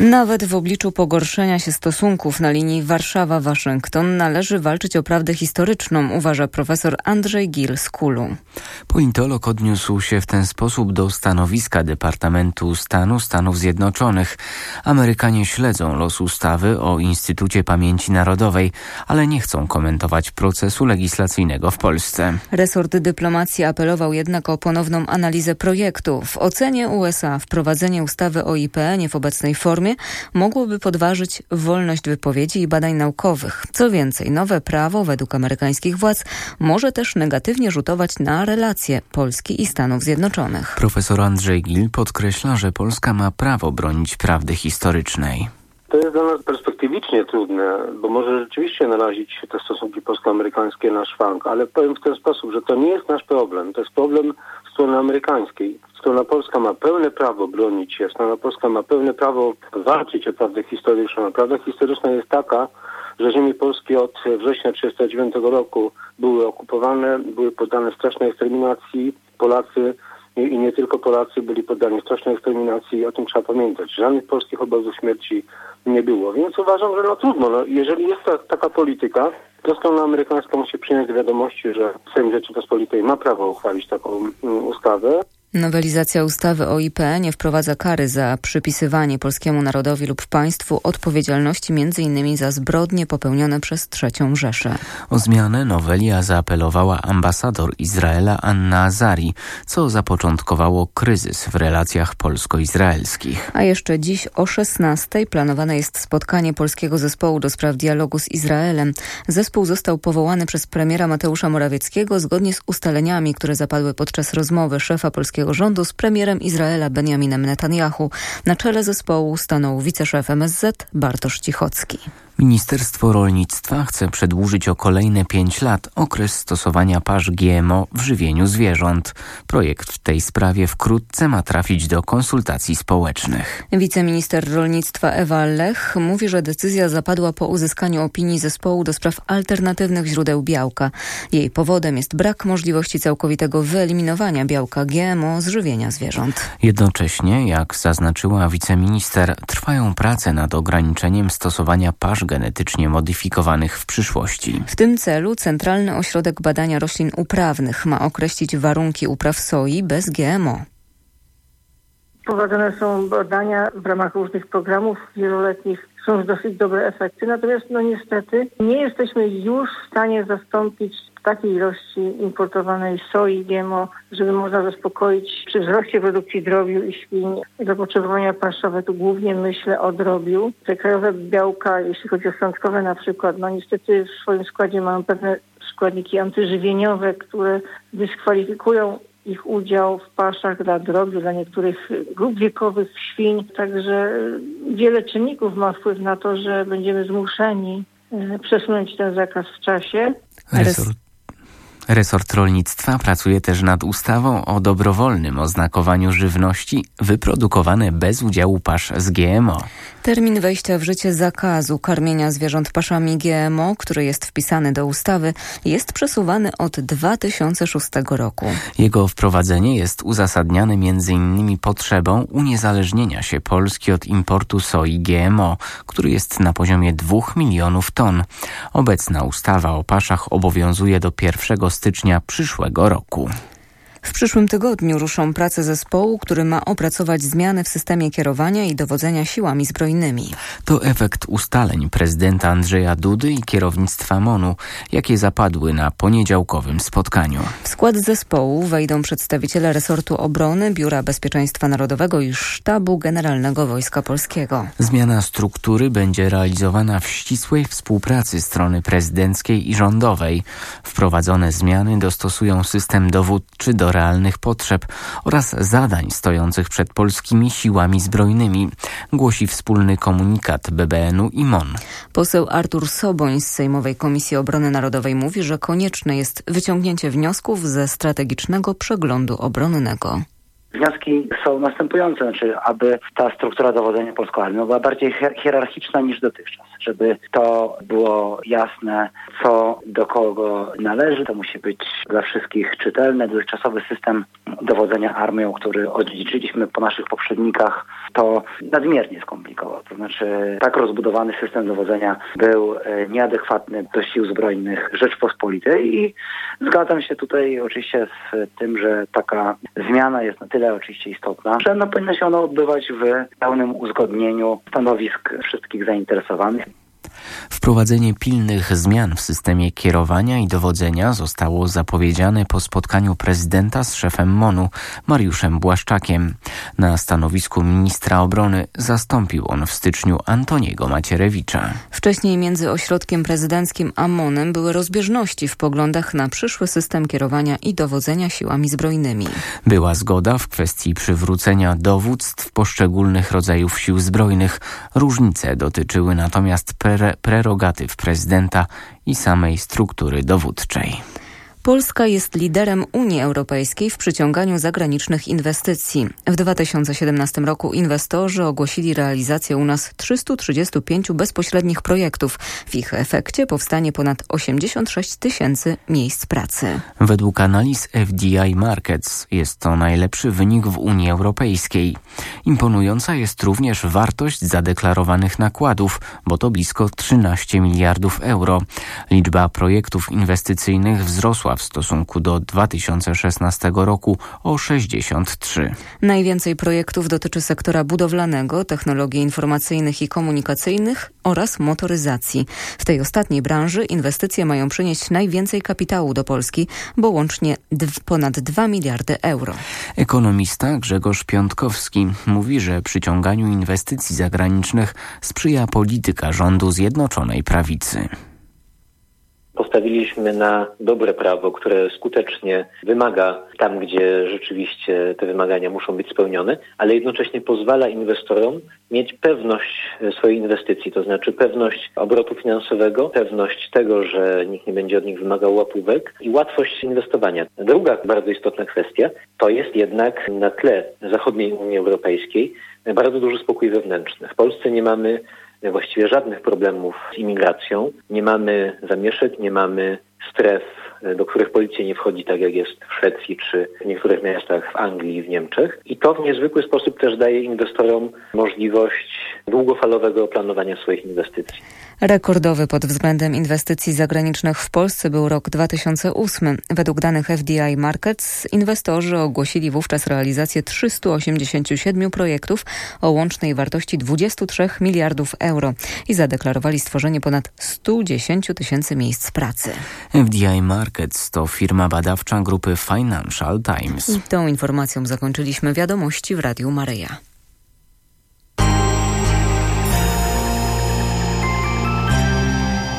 Nawet w obliczu pogorszenia się stosunków na linii Warszawa-Waszyngton należy walczyć o prawdę historyczną, uważa profesor Andrzej Gil z KUL-u. Politolog odniósł się w ten sposób do stanowiska Departamentu Stanu Stanów Zjednoczonych. Amerykanie śledzą los ustawy o Instytucie Pamięci Narodowej, ale nie chcą komentować procesu legislacyjnego w Polsce. Resort dyplomacji apelował jednak o ponowną analizę projektu. W ocenie USA wprowadzenie ustawy o IPN-ie w obecnej formie mogłoby podważyć wolność wypowiedzi i badań naukowych. Co więcej, nowe prawo według amerykańskich władz może też negatywnie rzutować na relacje Polski i Stanów Zjednoczonych. Profesor Andrzej Gil podkreśla, że Polska ma prawo bronić prawdy historycznej. To jest dla nas perspektywicznie trudne, bo może rzeczywiście narazić te stosunki polsko-amerykańskie na szwank, ale powiem w ten sposób, że to nie jest nasz problem, to jest problem strony amerykańskiej. Strona polska ma pełne prawo bronić się, strona polska ma pełne prawo walczyć o prawdę historyczną. A prawda historyczna jest taka, że ziemie polskie od września 1939 roku były okupowane, były poddane strasznej eksterminacji. Polacy i nie tylko Polacy byli poddani strasznej eksterminacji i o tym trzeba pamiętać. Żadnych polskich obozów śmierci nie było. Więc uważam, że trudno. Jeżeli jest taka polityka, to strona amerykańska musi przyjąć do wiadomości, że Sejm Rzeczypospolitej ma prawo uchwalić taką ustawę. Nowelizacja ustawy o IPN-ie wprowadza kary za przypisywanie polskiemu narodowi lub państwu odpowiedzialności m.in. za zbrodnie popełnione przez III Rzeszę. O zmianę noweli zaapelowała ambasador Izraela Anna Azari, co zapoczątkowało kryzys w relacjach polsko-izraelskich. A jeszcze dziś o 16:00 planowane jest spotkanie Polskiego Zespołu do spraw dialogu z Izraelem. Zespół został powołany przez premiera Mateusza Morawieckiego zgodnie z ustaleniami, które zapadły podczas rozmowy szefa polskiego rządu z premierem Izraela Benjaminem Netanyahu. Na czele zespołu stanął wiceszef MSZ Bartosz Cichocki. Ministerstwo Rolnictwa chce przedłużyć o kolejne 5 lat okres stosowania pasz GMO w żywieniu zwierząt. Projekt w tej sprawie wkrótce ma trafić do konsultacji społecznych. Wiceminister rolnictwa Ewa Lech mówi, że decyzja zapadła po uzyskaniu opinii zespołu do spraw alternatywnych źródeł białka. Jej powodem jest brak możliwości całkowitego wyeliminowania białka GMO z żywienia zwierząt. Jednocześnie, jak zaznaczyła wiceminister, trwają prace nad ograniczeniem stosowania pasz genetycznie modyfikowanych w przyszłości. W tym celu Centralny Ośrodek Badania Roślin Uprawnych ma określić warunki upraw soi bez GMO. Prowadzone są badania w ramach różnych programów wieloletnich. Są już dosyć dobre efekty, natomiast niestety nie jesteśmy już w stanie zastąpić takiej ilości importowanej soi GMO, żeby można zaspokoić przy wzroście produkcji drobiu i świń zapotrzebowania paszowe. Tu głównie myślę o drobiu. Te krajowe białka, jeśli chodzi o strączkowe na przykład, niestety w swoim składzie mają pewne składniki antyżywieniowe, które dyskwalifikują ich udział w paszach dla drobiu, dla niektórych grup wiekowych świń. Także wiele czynników ma wpływ na to, że będziemy zmuszeni przesunąć ten zakaz w czasie. Resort rolnictwa pracuje też nad ustawą o dobrowolnym oznakowaniu żywności wyprodukowane bez udziału pasz z GMO. Termin wejścia w życie zakazu karmienia zwierząt paszami GMO, który jest wpisany do ustawy, jest przesuwany od 2006 roku. Jego wprowadzenie jest uzasadniane m.in. potrzebą uniezależnienia się Polski od importu soi GMO, który jest na poziomie 2 milionów ton. Obecna ustawa o paszach obowiązuje do 1 stycznia przyszłego roku. W przyszłym tygodniu ruszą prace zespołu, który ma opracować zmiany w systemie kierowania i dowodzenia siłami zbrojnymi. To efekt ustaleń prezydenta Andrzeja Dudy i kierownictwa MON-u, jakie zapadły na poniedziałkowym spotkaniu. W skład zespołu wejdą przedstawiciele resortu obrony, Biura Bezpieczeństwa Narodowego i Sztabu Generalnego Wojska Polskiego. Zmiana struktury będzie realizowana w ścisłej współpracy strony prezydenckiej i rządowej. Wprowadzone zmiany dostosują system dowódczy do realnych potrzeb oraz zadań stojących przed polskimi siłami zbrojnymi, głosi wspólny komunikat BBN-u i MON. Poseł Artur Soboń z Sejmowej Komisji Obrony Narodowej mówi, że konieczne jest wyciągnięcie wniosków ze strategicznego przeglądu obronnego. Wnioski są następujące, aby ta struktura dowodzenia polską armią była bardziej hierarchiczna niż dotychczas. Żeby to było jasne, co do kogo należy. To musi być dla wszystkich czytelne. Dotychczasowy system dowodzenia armią, który odziedziczyliśmy po naszych poprzednikach, to nadmiernie skomplikował. To znaczy tak rozbudowany system dowodzenia był nieadekwatny do sił zbrojnych Rzeczpospolitej i zgadzam się tutaj oczywiście z tym, że taka zmiana jest na tyle oczywiście istotna, że powinno się ona odbywać w pełnym uzgodnieniu stanowisk wszystkich zainteresowanych. Wprowadzenie pilnych zmian w systemie kierowania i dowodzenia zostało zapowiedziane po spotkaniu prezydenta z szefem MON-u, Mariuszem Błaszczakiem. Na stanowisku ministra obrony zastąpił on w styczniu Antoniego Macierewicza. Wcześniej między ośrodkiem prezydenckim a MON-em były rozbieżności w poglądach na przyszły system kierowania i dowodzenia siłami zbrojnymi. Była zgoda w kwestii przywrócenia dowództw poszczególnych rodzajów sił zbrojnych. Różnice dotyczyły natomiast prerogatyw prezydenta i samej struktury dowódczej. Polska jest liderem Unii Europejskiej w przyciąganiu zagranicznych inwestycji. W 2017 roku inwestorzy ogłosili realizację u nas 335 bezpośrednich projektów. W ich efekcie powstanie ponad 86 tysięcy miejsc pracy. Według analiz FDI Markets jest to najlepszy wynik w Unii Europejskiej. Imponująca jest również wartość zadeklarowanych nakładów, bo to blisko 13 miliardów euro. Liczba projektów inwestycyjnych wzrosła w stosunku do 2016 roku o 63. Najwięcej projektów dotyczy sektora budowlanego, technologii informacyjnych i komunikacyjnych oraz motoryzacji. W tej ostatniej branży inwestycje mają przynieść najwięcej kapitału do Polski, bo łącznie ponad 2 miliardy euro. Ekonomista Grzegorz Piątkowski mówi, że przyciąganiu inwestycji zagranicznych sprzyja polityka rządu Zjednoczonej Prawicy. Postawiliśmy na dobre prawo, które skutecznie wymaga tam, gdzie rzeczywiście te wymagania muszą być spełnione, ale jednocześnie pozwala inwestorom mieć pewność swojej inwestycji, to znaczy pewność obrotu finansowego, pewność tego, że nikt nie będzie od nich wymagał łapówek i łatwość inwestowania. Druga bardzo istotna kwestia to jest jednak na tle zachodniej Unii Europejskiej bardzo duży spokój wewnętrzny. W Polsce nie mamy właściwie żadnych problemów z imigracją. Nie mamy zamieszek, nie mamy stref, do których policja nie wchodzi, tak jak jest w Szwecji czy w niektórych miastach w Anglii i w Niemczech. I to w niezwykły sposób też daje inwestorom możliwość długofalowego planowania swoich inwestycji. Rekordowy pod względem inwestycji zagranicznych w Polsce był rok 2008. Według danych FDI Markets inwestorzy ogłosili wówczas realizację 387 projektów o łącznej wartości 23 miliardów euro i zadeklarowali stworzenie ponad 110 tysięcy miejsc pracy. FDI Markets to firma badawcza grupy Financial Times. I tą informacją zakończyliśmy wiadomości w Radiu Maryja.